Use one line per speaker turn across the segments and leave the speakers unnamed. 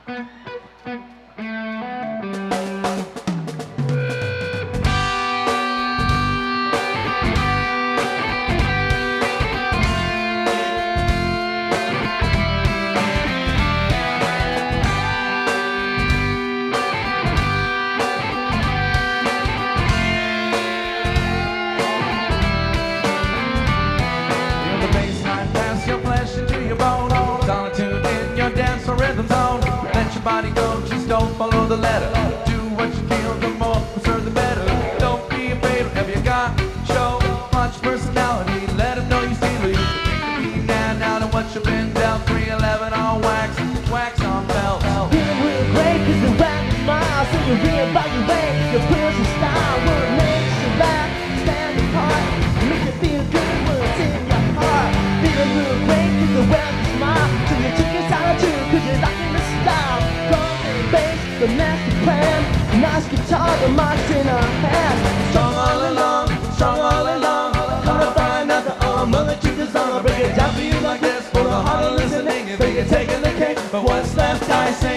Body go, just don't follow the letter. Do what you feel, the more preserve the better. Don't be afraid, whatever you got. Show much personality, let them know you see the use. Think of now, now to what you've been dealt. 311 on wax, wax on belt.
Feeling real great, cause the rap is miles. So you real by your way, your personal style. What makes you laugh, stand apart. Make you feel good when it's in your heart. Feeling real great, cause the rap is miles. So you took your time too, cause you're locking the style. The master plan, nice guitar, the mic's in our hands.
Strong all along, gonna find out the arm of the truth is on. I'll break it down for you like this, for the heart of listening. You think you're taking the cake, but what's left I sing.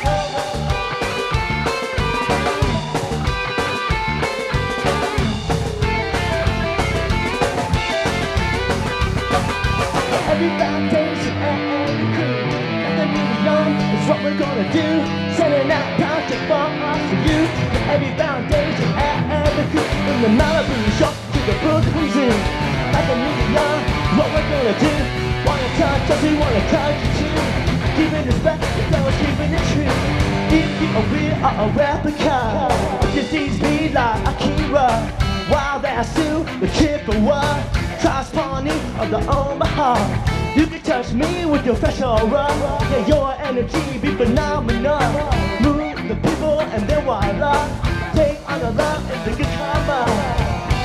Every foundation and crew, nothing really young is what we're gonna do. Sending out project for us to you. Every foundation and every crew, from the Malibu shop to the Brooklyn Zoo. Like a million, what we're gonna do. Wanna touch us, we wanna touch you too. Keeping respect, it's always keeping it true. If you are real or a replica, this sees me like Akira. Wild ass Sue, the Chippewa, Trans-Pawnee of the Omaha. You can touch me with your fresh aura. Yeah, your energy be phenomenal. Move the people and then voila. Take on the love and the good karma.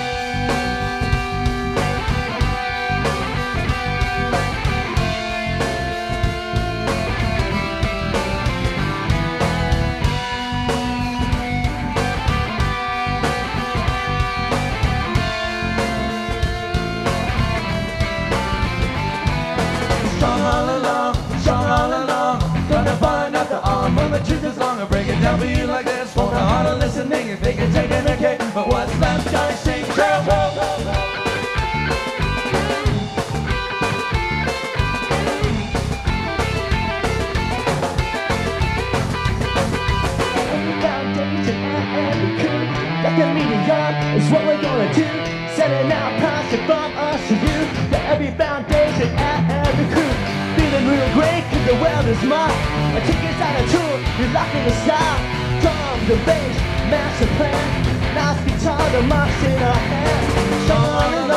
The truth is long, I break it down for you like this. For the heart of listening, if they can take it, okay. But what's left, I sing true.
Every foundation and every crew, like a medium is what we're gonna do. Setting out passion from us to you. Yeah, every foundation and every crew, feeling real great cause the world is mine. My tickets out of tour, you're locking the style. Drum, the bass, master plan. Nice guitar, the mic's in our hands.